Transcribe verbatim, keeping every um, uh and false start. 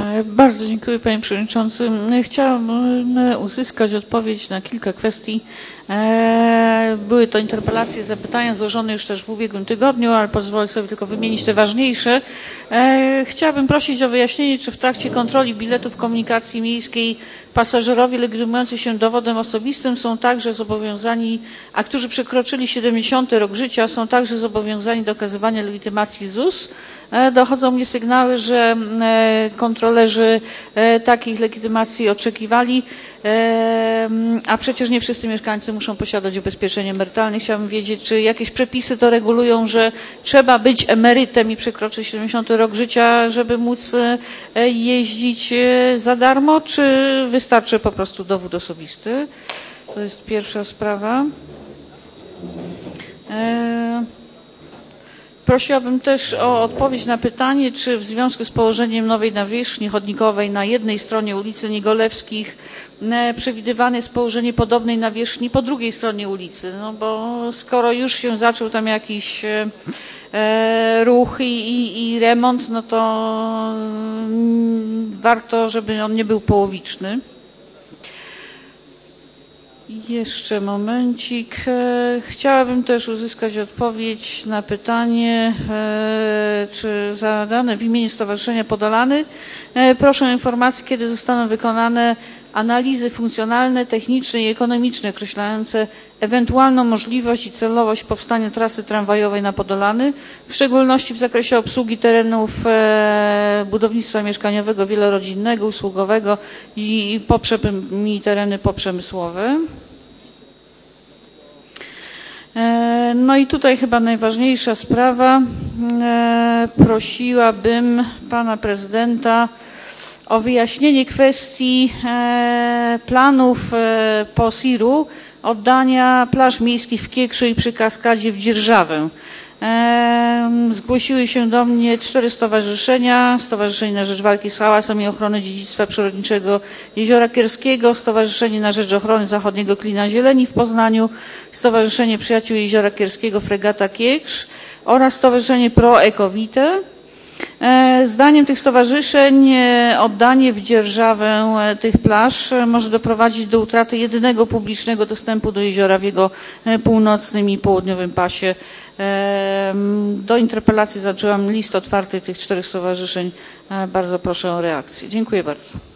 Bardzo dziękuję, panie przewodniczący. Chciałam uzyskać odpowiedź na kilka kwestii. Były to interpelacje, zapytania złożone już też w ubiegłym tygodniu, ale pozwolę sobie tylko wymienić te ważniejsze. Chciałabym prosić o wyjaśnienie, czy w trakcie kontroli biletów komunikacji miejskiej pasażerowie legitymujący się dowodem osobistym są także zobowiązani, a którzy przekroczyli siedemdziesiąty rok życia, są także zobowiązani do okazywania legitymacji Z U S. Dochodzą mnie sygnały, że kontrolerzy takich legitymacji oczekiwali, a przecież nie wszyscy mieszkańcy muszą posiadać ubezpieczenie emerytalne. Chciałabym wiedzieć, czy jakieś przepisy to regulują, że trzeba być emerytem i przekroczyć siedemdziesiąty rok życia, żeby móc jeździć za darmo, czy wystarczy po prostu dowód osobisty? To jest pierwsza sprawa. Prosiłabym też o odpowiedź na pytanie, czy w związku z położeniem nowej nawierzchni chodnikowej na jednej stronie ulicy Niegolewskich przewidywane jest położenie podobnej nawierzchni po drugiej stronie ulicy, no bo skoro już się zaczął tam jakiś e, ruch i, i, i remont, no to mm, warto, żeby on nie był połowiczny. Jeszcze momencik. Chciałabym też uzyskać odpowiedź na pytanie, czy zadane w imieniu Stowarzyszenia Podolany. Proszę o informację, kiedy zostaną wykonane analizy funkcjonalne, techniczne i ekonomiczne określające ewentualną możliwość i celowość powstania trasy tramwajowej na Podolany, w szczególności w zakresie obsługi terenów budownictwa mieszkaniowego, wielorodzinnego, usługowego i poprzednimi tereny poprzemysłowe. No i tutaj chyba najważniejsza sprawa. Prosiłabym pana prezydenta o wyjaśnienie kwestii planów po S I R-u oddania plaż miejskich w Kiekrzy i przy Kaskadzie w Dzierżawę. Zgłosiły się do mnie cztery stowarzyszenia. Stowarzyszenie na rzecz walki z hałasem i ochrony dziedzictwa przyrodniczego Jeziora Kierskiego, Stowarzyszenie na rzecz ochrony zachodniego klina zieleni w Poznaniu, Stowarzyszenie Przyjaciół Jeziora Kierskiego Fregata Kiekrz oraz Stowarzyszenie Pro Ecovite. Zdaniem tych stowarzyszeń oddanie w dzierżawę tych plaż może doprowadzić do utraty jedynego publicznego dostępu do jeziora w jego północnym i południowym pasie. Do interpelacji zaczęłam list otwarty tych czterech stowarzyszeń. Bardzo proszę o reakcję. Dziękuję bardzo.